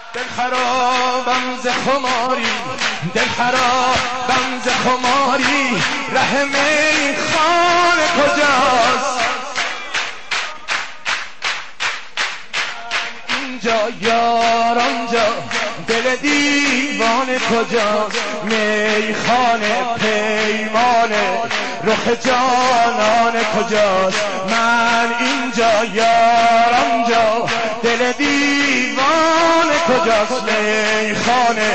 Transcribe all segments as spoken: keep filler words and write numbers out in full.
دل خرابم ز خماری، دل خرابم ز خماری، ره میخانه کجاست؟ اینجا یار آنجا دل دیوانه کجاست؟ میخانه پیمانه رخ جانانه کجاست؟ من اینجا یار آنجا دل دیوانه کجاست؟ میخانه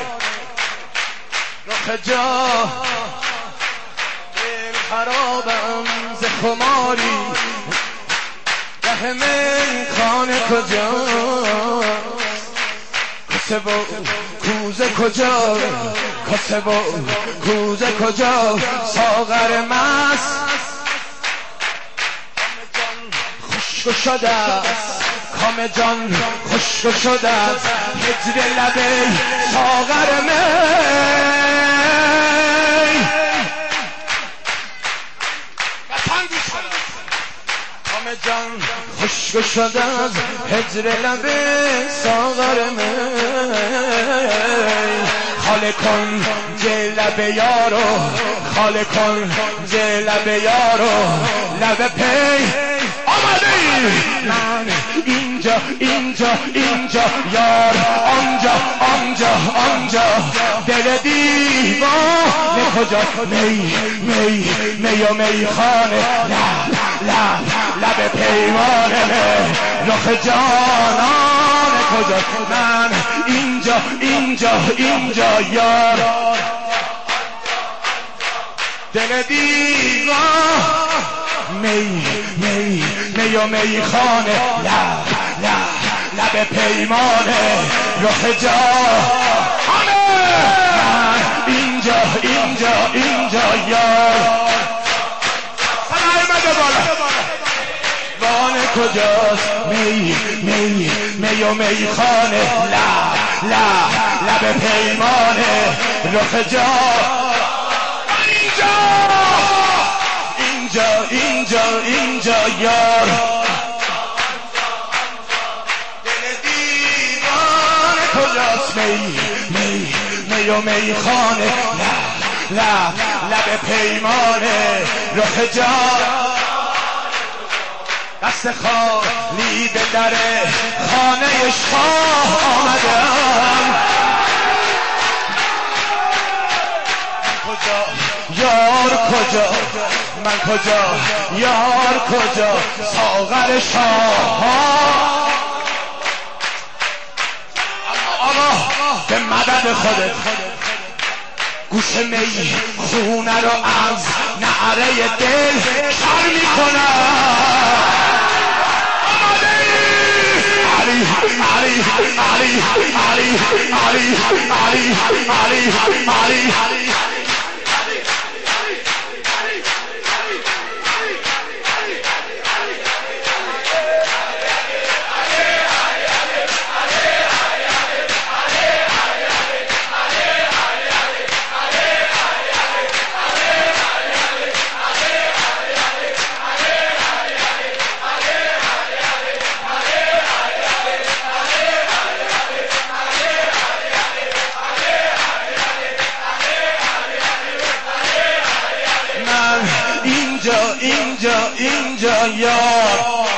رخ جان دل خرابم ز خماری، ره میخانه کجاست؟ کاسه و کوزه کجا، کاسه و کوزه کجا، ساغر مست خشک شده است، کام جان خشک شده است، هجر لبه ساغر می، کام جان خشک شده است، هجر لبه ساغر می، خاله کن جلب یارو، خاله کن جلب یارو، لب پی آمده من اینجا اینجا اینجا یار آنجا آنجا آنجا دل دیوانه کجا؟ می می می و میخانه، لب لب لب پیمانه رخ جانانه کجا؟ من اینجا اینجا اینجا یار دل دیوانه، می می می و میخانه، لب لب لب پیمانه رخ جانانه، من اینجا اینجا اینجا یار وانه کجاست؟ می می می و میخانه، لب لب لب پیمانه رخ جان، اینجا اینجا اینجا اینجا یار دل دیوانه کجاست؟ می می می و میخانه، لب لب لب پیمانه رخ جان، دست خالی به در خانه شاه آمدم، من کجا یار کجا، من کجا یار کجا، ساغر شاه آقا به مدد خودت، گوش می خونه رو از نعره دل کر میکنم، علی علی علی علی علی علی علی علی اینجا اینجا اینجا یار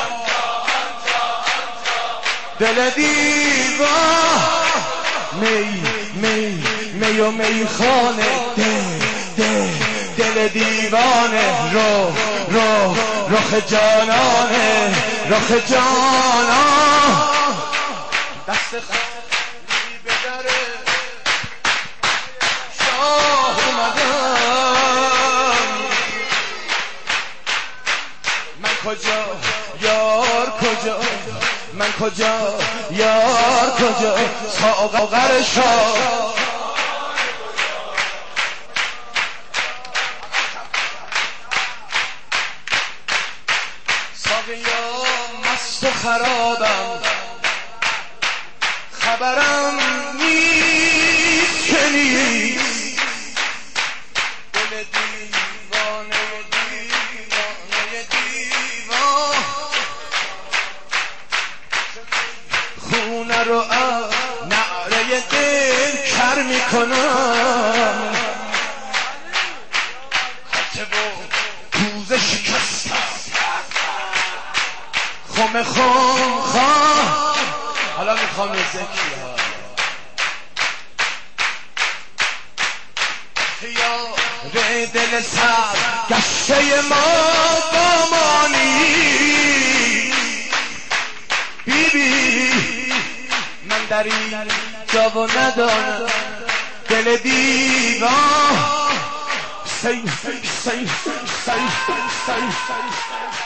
دل دیوانه، می می می و میخانه، دل دل دل دیوانه، رو رو رخ جانانه رخ جانان، دست خالی به در شاه اومدم، من کجا یار کجا، من کجا یار کجا، ساغر شاه ساقیا مست و خرابم، خبرم نیست که نیست، دل دیوانه دیوانه دیوانه خونه رو از دل کر میکنم خطه و کوزه شکستم خم خم خواه حالا میخوام یه ذکری ها یا به دل سر گشته ما دامانی بی بی من در این جا و ندانم دل دیوان سی سی سی سی سی سی